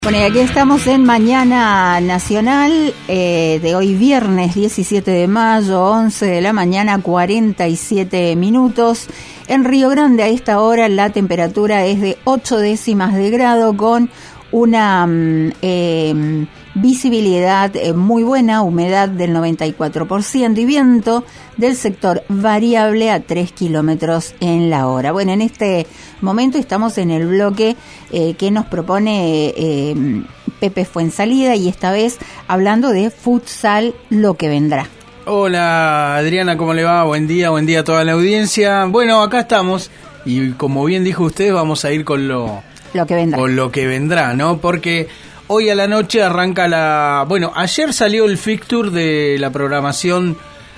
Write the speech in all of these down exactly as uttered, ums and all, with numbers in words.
Bueno, y aquí estamos en Mañana Nacional, eh, de hoy viernes diecisiete de mayo, once de la mañana, cuarenta y siete minutos. En Río Grande a esta hora la temperatura es de ocho décimas de grado con una eh, visibilidad eh, muy buena, humedad del noventa y cuatro por ciento y viento del sector variable a tres kilómetros en la hora. Bueno, en este momento estamos en el bloque eh, que nos propone eh, Pepe Fuensalida y esta vez hablando de futsal, lo que vendrá. Hola Adriana, ¿cómo le va? Buen día, buen día a toda la audiencia. Bueno, acá estamos y como bien dijo usted, vamos a ir con lo... Lo que vendrá. Con lo que vendrá, ¿no? Porque hoy a la noche arranca la... Bueno, ayer salió el fixture de la programación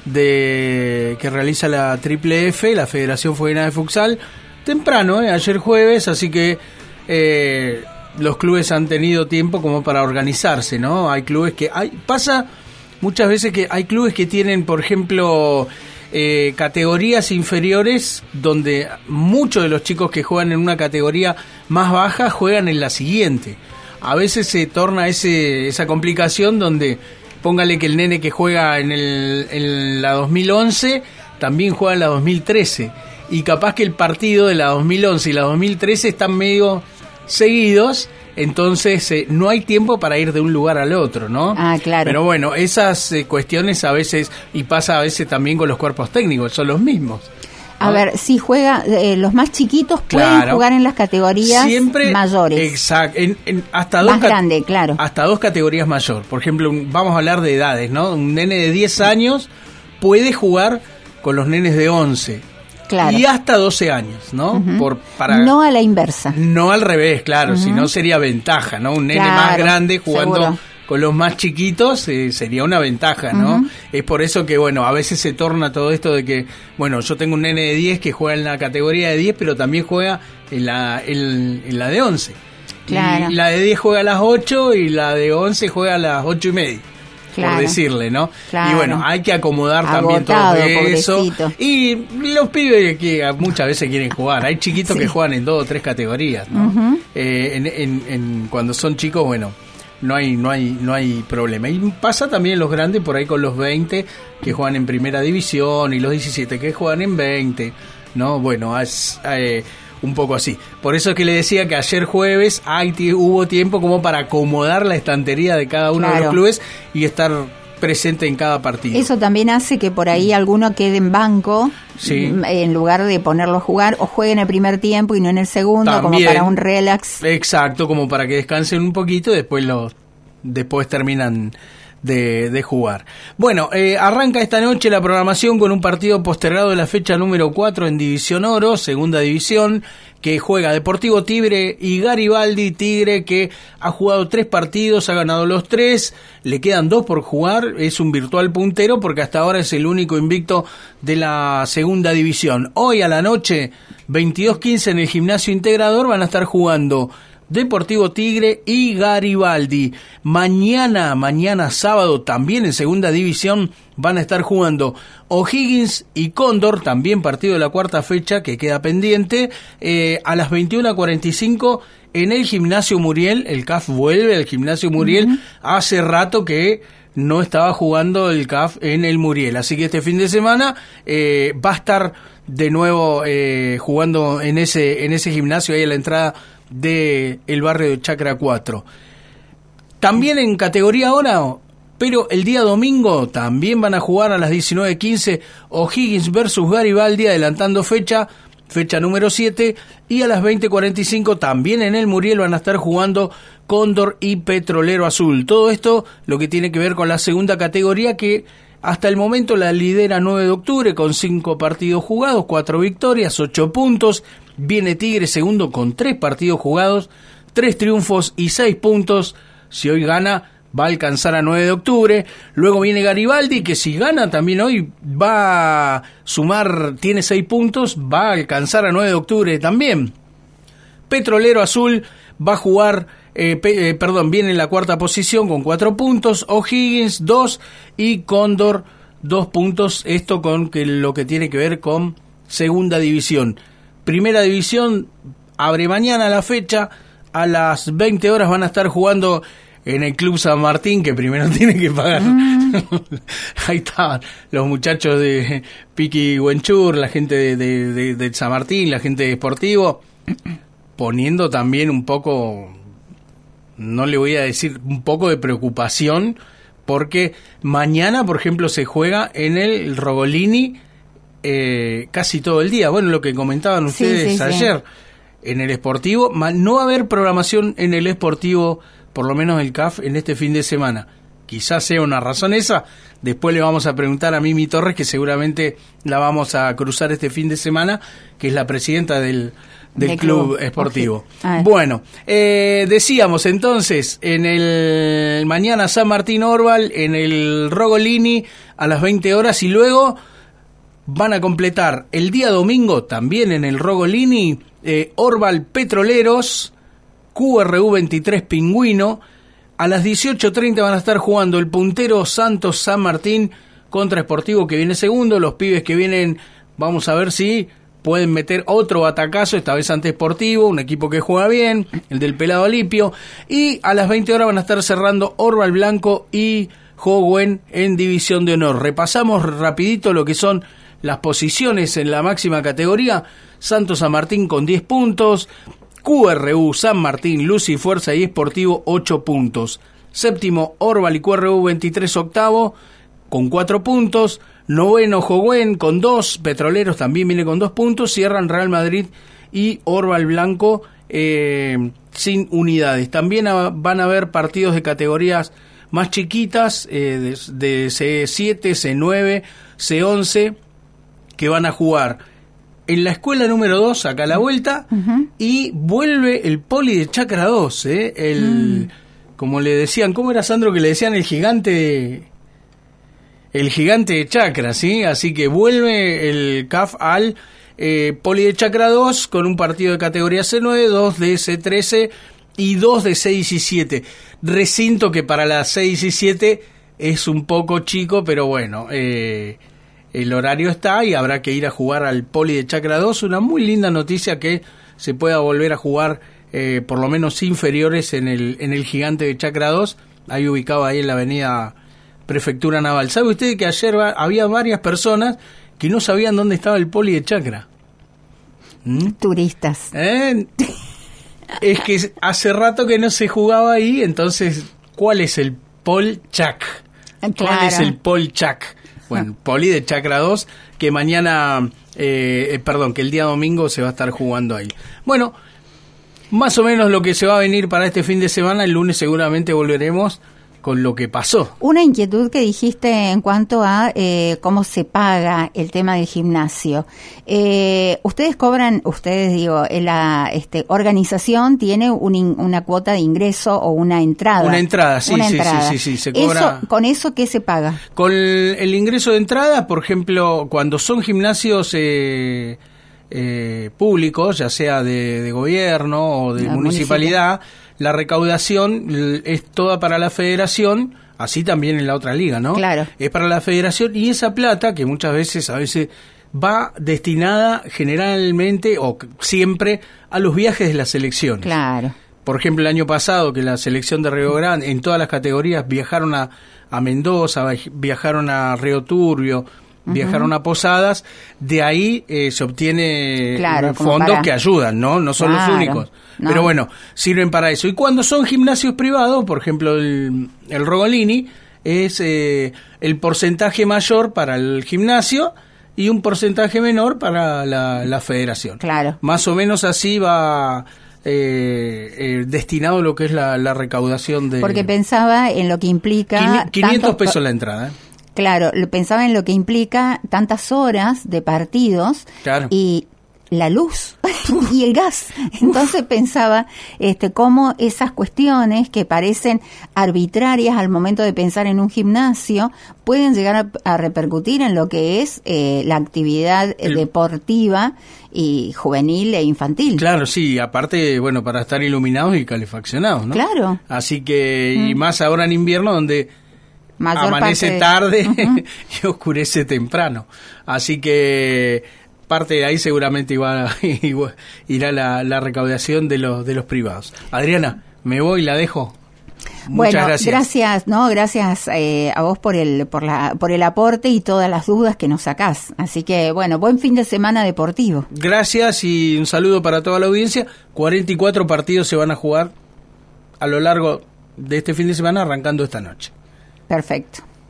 de que realiza la Triple F, la Federación Fueguina de Futsal, temprano, ¿eh? Ayer jueves, así que eh, los clubes han tenido tiempo como para organizarse, ¿no? Hay clubes que... hay pasa muchas veces que hay clubes que tienen, por ejemplo... Eh, categorías inferiores donde muchos de los chicos que juegan en una categoría más baja juegan en la siguiente. A veces se torna ese esa complicación donde póngale que el nene que juega en, el, en la dos mil once también juega en la dos mil trece y capaz que el partido de la dos mil once y la dos mil trece están medio seguidos. Entonces eh, no hay tiempo para ir de un lugar al otro, ¿no? Ah, claro. Pero bueno, esas eh, cuestiones a veces, y pasa a veces también con los cuerpos técnicos, son los mismos. A ¿no? ver, si juega, eh, los más chiquitos pueden claro. jugar en las categorías Siempre, mayores. Exacto, en, en, hasta dos más grande, claro. Hasta dos categorías mayor. Por ejemplo, un, vamos a hablar de edades, ¿no? Un nene de diez años puede jugar con los nenes de once. Claro. Y hasta doce años, ¿no? Uh-huh. Por, para, no a la inversa. No al revés, claro, uh-huh. Si no sería ventaja, ¿no? Un nene claro, más grande jugando seguro. Con los más chiquitos eh, sería una ventaja, ¿no? Uh-huh. Es por eso que, bueno, a veces se torna todo esto de que, bueno, yo tengo un nene de diez que juega en la categoría de diez, pero también juega en la, en, en la de once. Claro. Y la de diez juega a las ocho y la de once juega a las ocho y media. Claro. Por decirle, ¿no? Claro. Y bueno, hay que acomodar Agotado, también todo eso. Pobrecito. Y los pibes que muchas veces quieren jugar. Hay chiquitos sí. que juegan en dos o tres categorías, ¿no? Uh-huh. eh, en, en, en, cuando son chicos, bueno, no hay no hay no hay problema. Y pasa también los grandes por ahí con los veinte que juegan en primera división y los diecisiete que juegan en veinte, ¿no? Bueno, es... Eh, un poco así. Por eso es que le decía que ayer jueves hay, hubo tiempo como para acomodar la estantería de cada uno claro. de los clubes y estar presente en cada partido. Eso también hace que por ahí alguno quede en banco sí. en lugar de ponerlo a jugar o juegue en el primer tiempo y no en el segundo, también, como para un relax. Exacto, como para que descansen un poquito y después, lo, después terminan... De, de jugar. Bueno, eh, arranca esta noche la programación con un partido postergado de la fecha número cuatro en División Oro, segunda división, que juega Deportivo Tigre y Garibaldi. Tigre que ha jugado tres partidos, ha ganado los tres, le quedan dos por jugar, es un virtual puntero porque hasta ahora es el único invicto de la segunda división. Hoy a la noche, veintidós quince en el Gimnasio Integrador, van a estar jugando Deportivo Tigre y Garibaldi. Mañana, mañana sábado, también en segunda división, van a estar jugando O'Higgins y Cóndor, también partido de la cuarta fecha que queda pendiente, eh, a las veintiuna cuarenta y cinco en el Gimnasio Muriel. El C A F vuelve al Gimnasio Muriel. Uh-huh. Hace rato que no estaba jugando el C A F en el Muriel, así que este fin de semana eh, va a estar de nuevo eh, jugando en ese, en ese gimnasio, ahí a la entrada de el barrio de Chacra cuatro. También en categoría ahora, pero el día domingo también van a jugar a las diecinueve quince O'Higgins versus Garibaldi, adelantando fecha, fecha número siete, y a las veinte cuarenta y cinco también en el Muriel van a estar jugando Cóndor y Petrolero Azul. Todo esto lo que tiene que ver con la segunda categoría, que hasta el momento la lidera nueve de octubre con cinco partidos jugados, cuatro victorias, ocho puntos. Viene Tigre segundo con tres partidos jugados, tres triunfos y seis puntos. Si hoy gana, va a alcanzar a nueve de octubre. Luego viene Garibaldi, que si gana también hoy va a sumar, tiene seis puntos, va a alcanzar a nueve de octubre también. Petrolero Azul va a jugar, eh, pe, eh, perdón, viene en la cuarta posición con cuatro puntos. O'Higgins dos y Cóndor dos puntos. Esto con que lo que tiene que ver con segunda división. Primera división abre mañana la fecha a las veinte horas van a estar jugando en el Club San Martín, que primero tiene que pagar. Mm. Ahí estaban los muchachos de Piqui Wenchur, la gente de, de, de, de San Martín, la gente de Sportivo, poniendo también un poco, no le voy a decir, un poco de preocupación, porque mañana, por ejemplo, se juega en el Rogolini eh, casi todo el día. Bueno, lo que comentaban ustedes sí, sí, ayer, sí. En el Sportivo, no va a haber programación en el Sportivo, por lo menos el C A F, en este fin de semana. Quizás sea una razón esa. Después le vamos a preguntar a Mimi Torres, que seguramente la vamos a cruzar este fin de semana, que es la presidenta del, del de Club, Club Esportivo. Okay. Bueno, eh, decíamos entonces, en el mañana San Martín Orval, en el Rogolini, a las veinte horas, y luego van a completar el día domingo, también en el Rogolini, eh, Orval Petroleros, Q R U veintitrés Pingüino. A las dieciocho treinta van a estar jugando el puntero Santos San Martín contra Sportivo, que viene segundo. Los pibes que vienen, vamos a ver si pueden meter otro batacazo, esta vez ante Sportivo, un equipo que juega bien, el del Pelado Alipio. Y a las veinte horas van a estar cerrando Orval Blanco y Jogüen en División de Honor. Repasamos rapidito lo que son las posiciones en la máxima categoría. Santos San Martín con diez puntos, Q R U, San Martín, Luz y Fuerza y Sportivo ocho puntos. Séptimo, Orval y Q R U veintitrés, octavo, con cuatro puntos. Noveno, Jogüen con dos. Petroleros también viene con dos puntos. Cierran Real Madrid y Orval Blanco eh, sin unidades. También a, van a haber partidos de categorías más chiquitas, eh, de, de C siete, C nueve, C once, que van a jugar en la escuela número dos, acá a la vuelta, uh-huh. Y vuelve el Poli de Chacra dos, ¿eh? El, mm. como le decían, ¿cómo era, Sandro, que le decían el gigante, el gigante de Chacra, ¿sí? Así que vuelve el C A F al eh, Poli de Chacra dos con un partido de categoría C nueve, dos de C trece y dos de C diecisiete. Recinto que para la C diecisiete es un poco chico, pero bueno, eh... el horario está y habrá que ir a jugar al Poli de Chacra dos. Una muy linda noticia que se pueda volver a jugar eh, por lo menos inferiores en el en el gigante de Chacra dos, ahí ubicado ahí en la avenida Prefectura Naval. ¿Sabe usted que ayer va, había varias personas que no sabían dónde estaba el Poli de Chacra? ¿Mm? Turistas. ¿Eh? Es que hace rato que no se jugaba ahí, entonces, ¿cuál es el Polchac? Claro. ¿Cuál es el Polchac? Bueno, Poli de Chacra dos, que mañana, eh, eh, perdón, que el día domingo se va a estar jugando ahí. Bueno, más o menos lo que se va a venir para este fin de semana. El lunes seguramente volveremos con lo que pasó. Una inquietud que dijiste en cuanto a eh, cómo se paga el tema del gimnasio. Eh, ustedes cobran, ustedes digo, la este, organización tiene un in, una cuota de ingreso o una entrada. Una entrada, sí, una sí, entrada. sí, sí, sí, se cobra. Eso, ¿con eso qué se paga? Con el, el ingreso de entrada, por ejemplo, cuando son gimnasios eh, eh, públicos, ya sea de, de gobierno o de la municipalidad, municipio. La recaudación es toda para la federación, así también en la otra liga, ¿no? Claro. Es para la federación, y esa plata, que muchas veces, a veces, va destinada generalmente o siempre a los viajes de las selecciones. Claro. Por ejemplo, el año pasado, que la selección de Río Grande, en todas las categorías, viajaron a, a Mendoza, viajaron a Río Turbio, viajaron uh-huh. a Posadas, de ahí eh, se obtiene claro, fondos para... que ayudan, ¿no? No son claro, los únicos. No. Pero bueno, sirven para eso. Y cuando son gimnasios privados, por ejemplo el, el Rogolini, es eh, el porcentaje mayor para el gimnasio y un porcentaje menor para la, la federación. Claro. Más o menos así va... Eh, eh, destinado a lo que es la, la recaudación de... Porque pensaba en lo que implica... quinientos pesos por... la entrada, ¿eh? Claro, lo pensaba en lo que implica tantas horas de partidos claro. y la luz y el gas. Entonces pensaba este cómo esas cuestiones que parecen arbitrarias al momento de pensar en un gimnasio pueden llegar a, a repercutir en lo que es eh, la actividad el... deportiva y juvenil e infantil. Claro, sí, aparte, bueno, para estar iluminados y calefaccionados, ¿no? Claro. Así que, mm. y más ahora en invierno donde... Mayor amanece parte... tarde uh-huh. y oscurece temprano. Así que parte de ahí seguramente igual, igual, irá la, la recaudación de los de los privados. Adriana, me voy, la dejo. Muchas bueno, gracias. gracias, no, gracias eh, a vos por el por la por el aporte y todas las dudas que nos sacás. Así que bueno, buen fin de semana deportivo. Gracias y un saludo para toda la audiencia. cuarenta y cuatro partidos se van a jugar a lo largo de este fin de semana, arrancando esta noche. Perfecto.